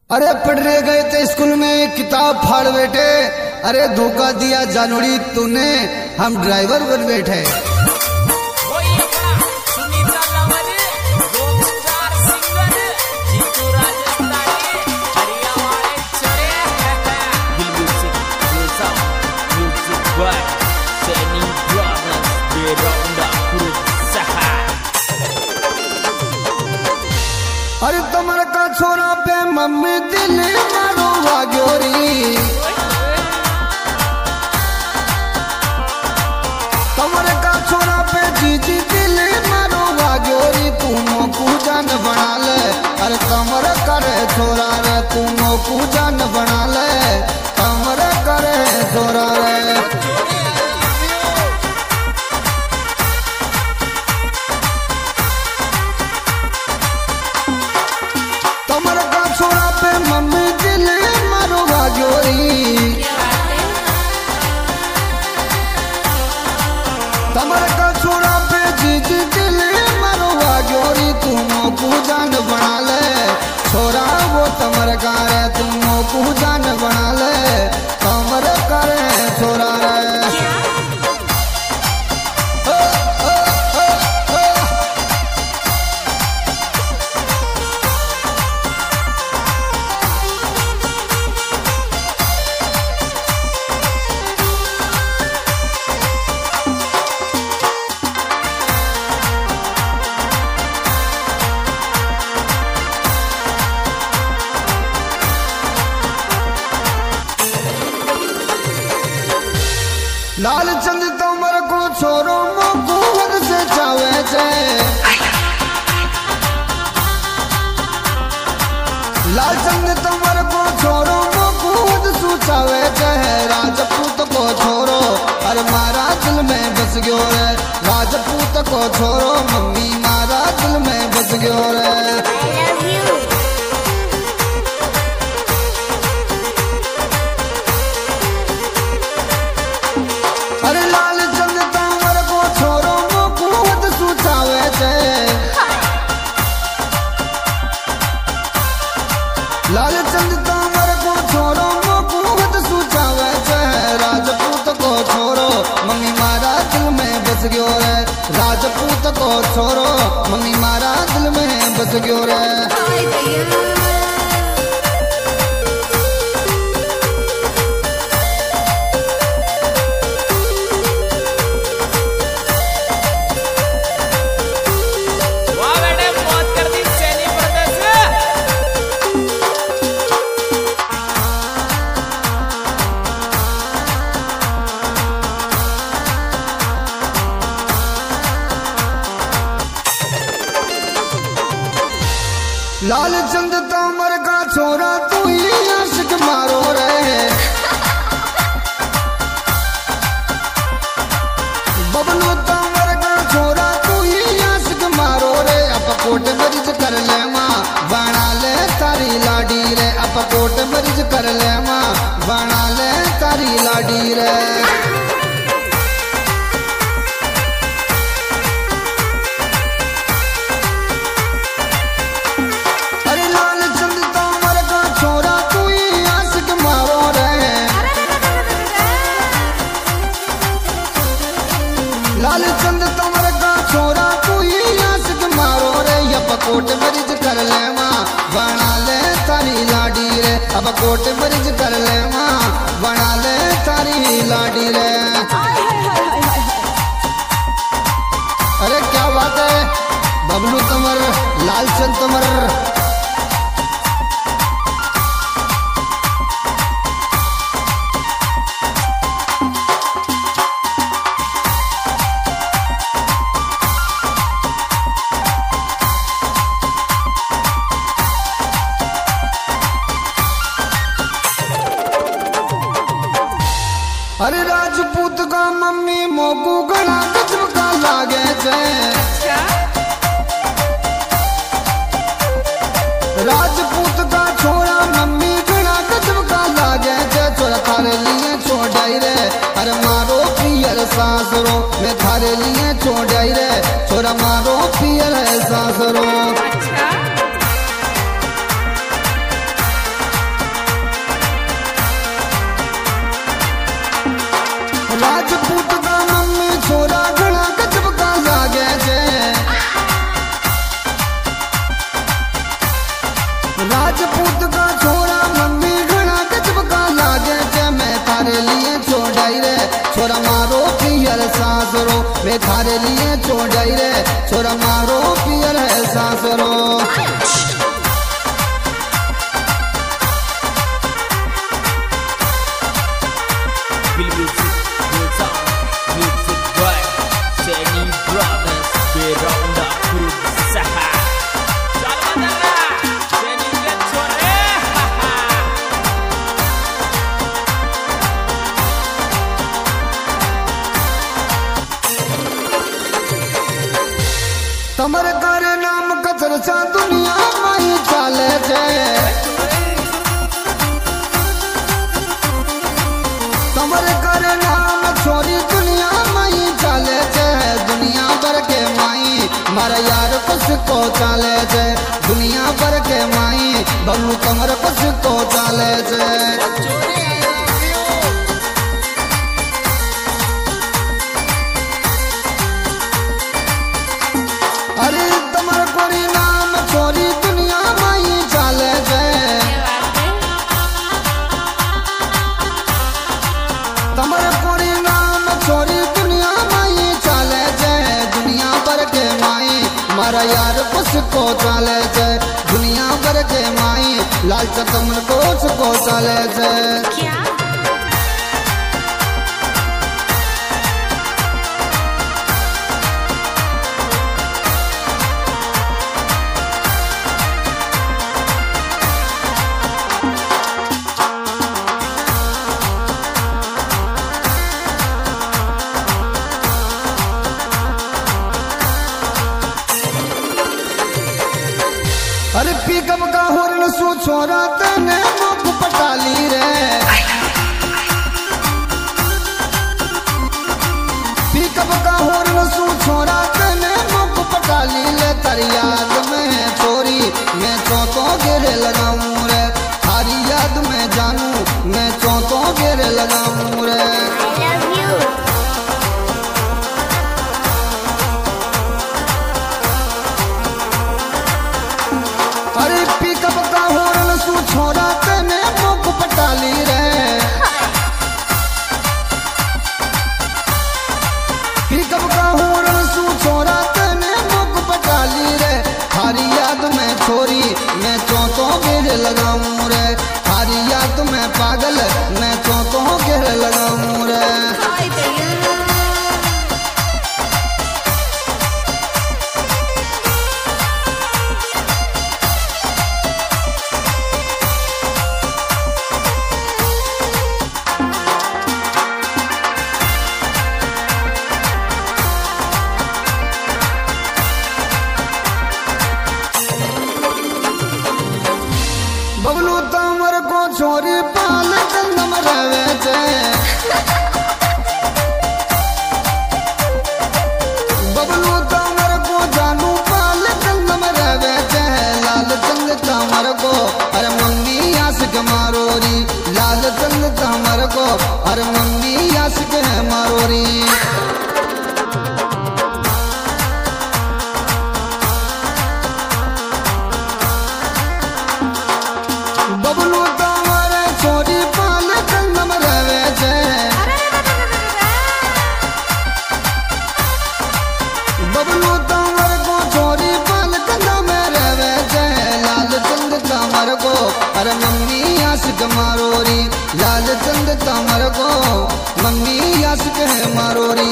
अरे पढ़ रहे गए थे स्कूल में किताब फाड़ बैठे। अरे धोखा दिया जानोड़ी तूने, हम ड्राइवर बन बैठे। अरे तुम्हारे का छोरा पे मम्मी दिल मारो वाग्योरी, तुम्हारे का छोरा पे जीजी दिल मारो वाग्योरी। तू मोकू जान बना ले, अरे कमर करे छोरा रे, तू मोकू जान बना ले, कमर करे छोरा रे। मम्मी दिल मारो वाग्योरी, तमर का छोरा पे जीजी दिल मारो वाग्योरी। तू मोकू जान बना ले छोरा, वो तमर का रे, तू मोकू जान बना ले, कमर करे छोरा रे। लालचंद तोमर को छोरो मोकू हद से चावे छे, लालचंद तोमर को छोरो मोकू हद से चावे छे। राजपूत को छोरो अरे मारा दिल में बस गयो रे, राजपूत को छोरो मम्मी मारा दिल में बस गयो रे। अरे लालचंद तोमर को छोरो मोकू हद सुचावे छे, लालचंद तोमर को छोरो मोकू हद सुचावे छे। राजपूत को छोरो मम्मी मारा दिल में बस गयो रे, राजपूत को छोरो मम्मी मारा दिल में बस गयो रे। लालचंद तोमर का छोरा तू ही आशिक मारो रे, बबलू तोमर का छोरा तू ही आशिक मारो रे। अब कोट मरीज कर ले माँ बना ले तारी लाडी रे, अब कोट मरीज कर ले माँ बना ले तारी लाडी रे। लालचंद तोमर का छोरा तू ही आशिक मारो रे, अब कोट मरीज कर ले माँ बना ले तारी लाडी रे, अब कोट मरीज कर ले माँ बना ले तारी लाडी रे। अरे क्या बात है बबलू तोमर, लालचंद तोमर। अरे राजपूत का मम्मी मोकू गला गजब का लागे छे, राजपूत का छोरा मम्मी गला गजब का लागे छे। छोरा थारे लिए छोड़ाई रे, अरे मारो पियर सासरो, मैं थारे लिए छोड़ाई रे, छोरा मारो पियर सासरो। राजपूत का मम्मी छोरा घना गजब का लागे छे राजपूत का छोरा मम्मी घना गजब का लागे छे मैं थारे लिए छोड़ाई रे छोरा मारो पियर सासरो मैं थारे लिए छोड़ाई रे छोरा मारो पियर है सासरो तमर कर नाम का चर्चा दुनिया में चाले छे तमर कर नाम छोरी दुनिया में चाले छे दुनिया भर के माई मारा यार कुछ को चाले छे दुनिया भर के माई बबलू तमर कुछ को चाले छे अरे तमर कोरी नाम छोरी दुनिया में चाले छे तमर कोरी नाम छोरी दुनिया में चाले छे दुनिया भर के माई मारा यार कुछ को चाले छे दुनिया भर के माई लाल तमर को चाले छे क्या अरे पिकअप का हॉर्न सो छोरा तने मुख पटाली रे पिकअप का हॉर्न सो छोरा तने मुख पटाली ले तारी याद में छोरी मैं चौथों घेरे लगाऊं रे थारी याद में जानू मैं चौथों घेरे लगाऊं रे अरे पिकअप का हॉर्न सू छोरा तने मुख पटाली रे पिकअप का हॉर्न सू छोरा तने मुख पटाली रे थारी याद में छोरी मैं चौथों घेरे लगाऊं रे थारी याद में पागल मैं चौथों घेरे लगाऊं रे बबलू तमर को छोरी पाल कंदम रवे छे बबलू तमर को जानू पाल कंदम रवे छे लाल चंद तमर को अरे मम्मी आशिक मारोरी लाल चंद तमर को अरे मम्मी आशिक है मारोरी बबलू तमर छोरी पाल कंदम रवे छे बबलू तमर को छोरी पाल कंदम रवे छे लाल चंद तमर को अरे मम्मी आशिक मारोरी लाल चंद तमर को मम्मी आशिक है मारोरी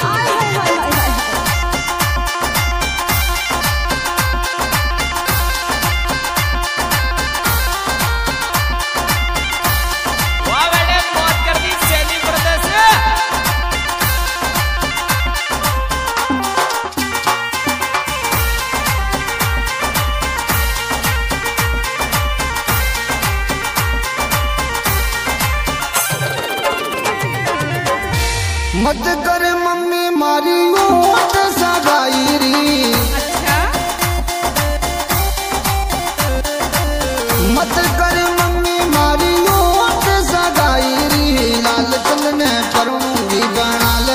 मत कर मम्मी मारी ओट सगाई री मत कर मम्मी मारी ओट सगाई री लाल चंद ने परूंगी बना ले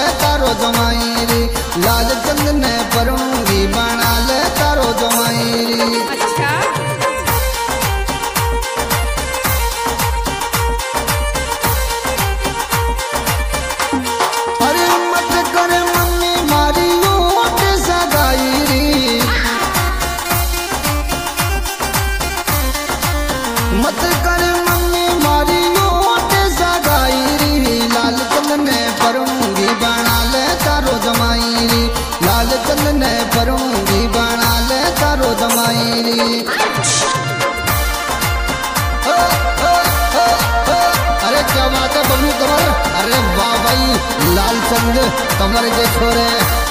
चंद तमर के छोरे।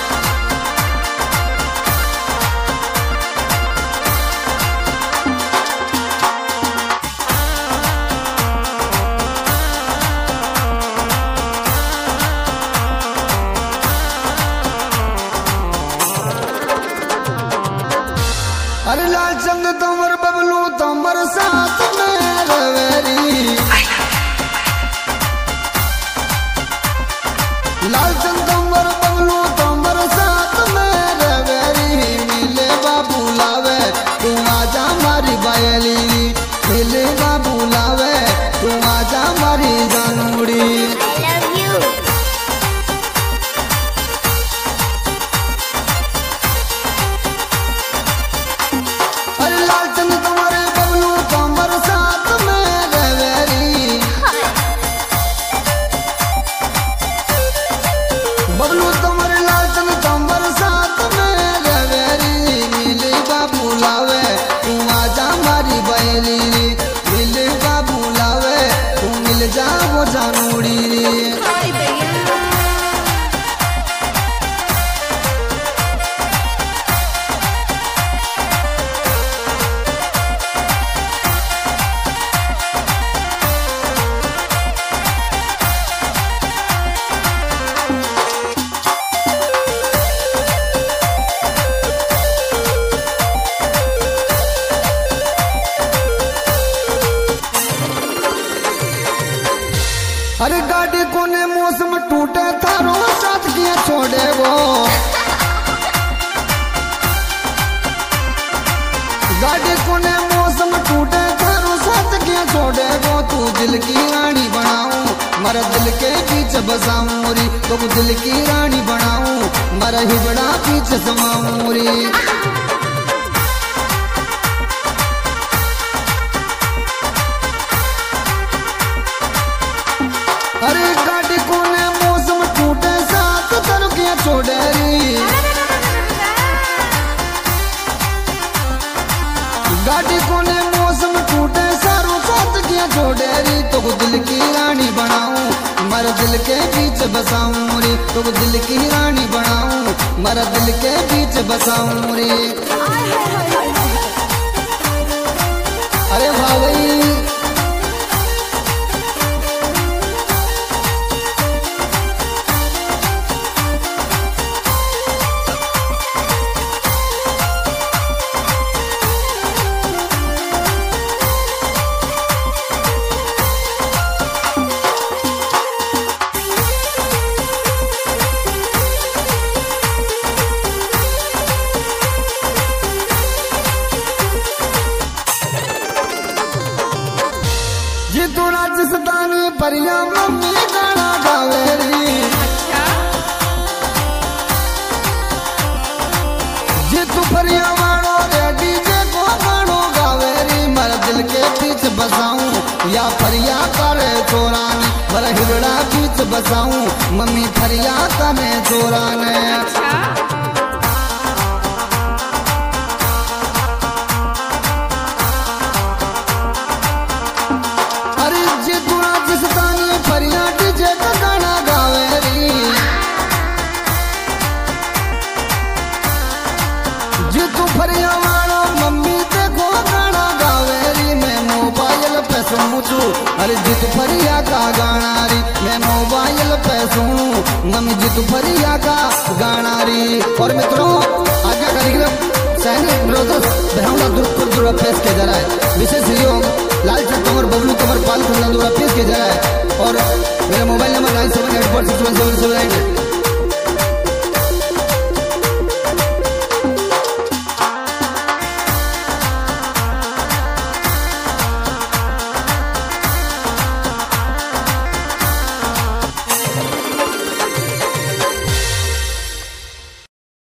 अरे लाल चंद तमर बबलू तमर साथ में रवेरी। लाल चंद तमर बबलू तमर साथ में रवेरी। मिले बाबू लावे तू आजा मारी बायली। मिले बाबू लावे तू आजा मारी जानूड़ी। बबलू तमर लालचन तमर साथ में रवेरी। मिले बाबू लावे तू आजा मारी बैली। मिले बाबू लावे तू मिल जा वो जानूड़ी। अरे गाड़ी कोने मौसम टूटे थारो साथ किया छोड़े वो। गाड़ी कोने मौसम टूटे थारो साथ किया छोड़े वो। तू दिल की रानी बनाऊं मर दिल के पीछे बसाऊं री। तो दिल की रानी बनाऊं मर ही बड़ा पीछे समाऊं री। अरे गाड़ी कोने मौसम टूटे साथ तर किया छोड़ेरी। गाड़ी कोने मौसम टूटे सारो साथ किया छोड़ेरी। तो दिल की रानी बनाऊं मर दिल के पीछे बसाऊं रे। तो दिल की रानी बनाऊं मर दिल के पीछे बसाऊं रे। अरे भाई जी तू राजस्थानी परिया मम्मी गाना गावेरी। जी तू परिया वाणो रे डीजे को गानो गावेरी। मर दिल के पीछे बसाऊं या फरिया करे चोराने। मर हिरड़ा पीछे बसाऊं मम्मी फरिया करे चोराने। फरिया वालो मम्मी देखो गाना गावेरी। मैं मोबाइल पे सुनूं छू अरे जित फरिया का गाना री। मैं मोबाइल पे सुनूं मम्मी जित फरिया का गाना री। और मित्रों आज्ञा कार्यक्रम सैनिक ब्रदर्स ब्रह्मला दुर्गा फेस के जरा विशेष सहयोग लालचंद तमर बबलू तमर पाल दुर्गा फेस के जरा। और मेरा मोबाइल नंबर 97846177